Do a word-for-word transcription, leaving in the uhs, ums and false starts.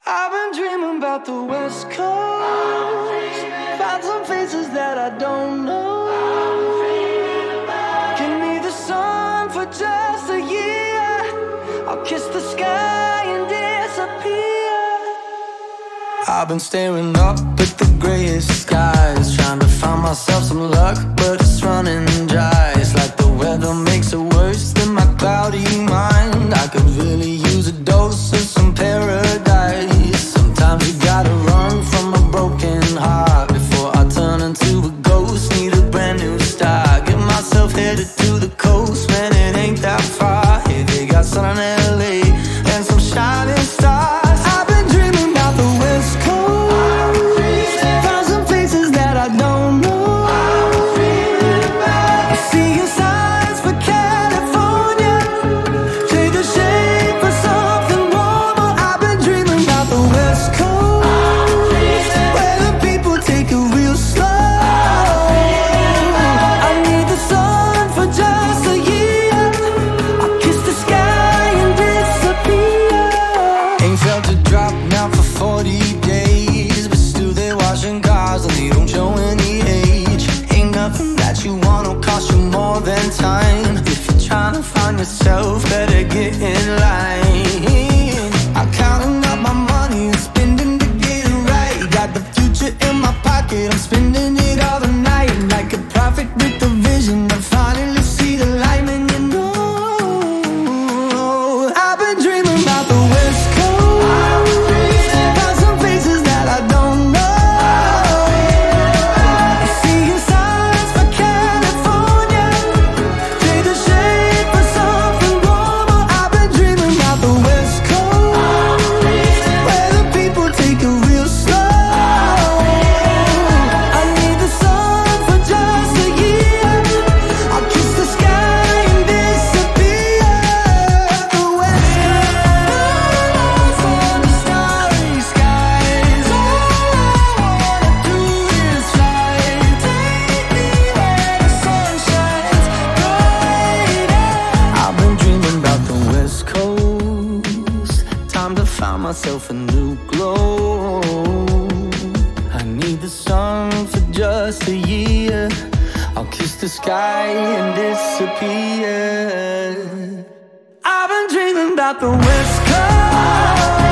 I've been dreaming about the West Coast. Found some faces that I don't know. Give me the sun for just a year. I'll kiss the sky and disappear. I've been staring up at the grayest skies, trying to find myself some luck, but it's running dry. It's like the weather makes it worse than my cloudy mind. I could really use a dose of some paradise. Sometimes you gotta run from a broken heart before I turn into a ghost. Need a brand new start. Get myself headed to the coast, man, it ain't that far. Hey, they got sun in L A and some shining stars. I've been dreaming about the West Coast. Found some faces that I don't know. Seeing signs for California, take the shape for something warmer. I've been dreaming about the West Coast, where the people take it real slow. I need the sun for just a year. I'll kiss the sky and disappear. Ain't felt a drop now for forty days, but still they washing cars and they don't show any age. Ain't nothing that you want will cost you more than time. If you're trying to find yourself, better get in line. I'm counting up my money and spending to get it right. Got the future in my pocket, I'm spending it all the night. Like a prophet with a vision, I finally see the light, and you know I've been dreaming about the West Coast. Found some faces that I don't know. Seeing signs for California, take the shape for something warmer. I've been dreaming about the West Coast, where the people take it real slow. I need the sun for just a year. I'll kiss the sky and disappear. The West Coast on the starry skies. All I wanna do is fly. Take me where the sun shines brighter. I've been dreaming about the West Coast. Time to find myself a new glow. I need the sun for just a year. I'll kiss the sky and disappear. I've been dreaming about the West Coast.